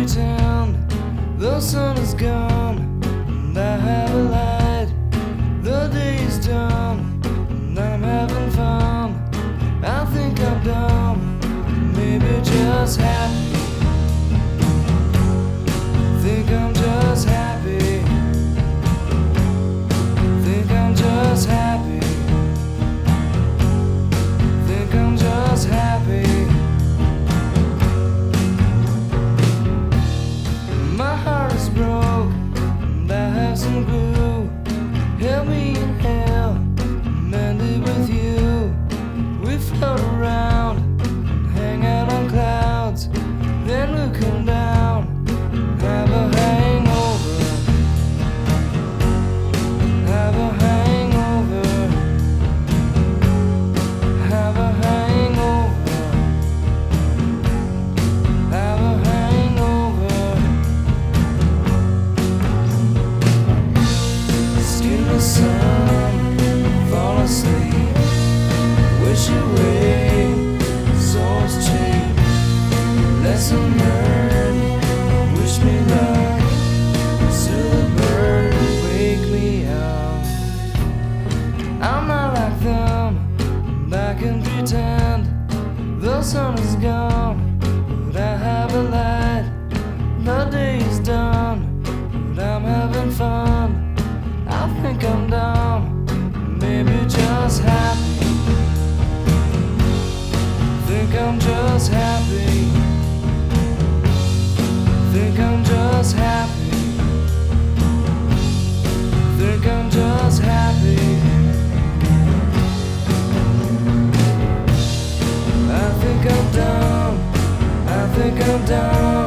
pretend the sun is gone and I have a light. The day is done and I'm having fun. I think I'm dumb, maybe just happy. Think I'm just happy. Think I'm just happy. Think I'm just happy. My heart is broke and I have some glue. Help me in hell, mend it with you. We float around and hang out on clouds, then we'll come down, have a hangover, have a hangover, have a hangover, have a hangover. Skin the sun, fall asleep, wish away, soul's cheap. Lesson learned, wish me luck, still a bird, wake me up. I'm not like them, and I can pretend the sun is gone, but I have a light. The day is done, but I'm having fun. I think I'm dumb, maybe just happy. Think I'm just happy. Think I'm just happy. Think I'm just happy. I think I'm dumb. I think I'm dumb.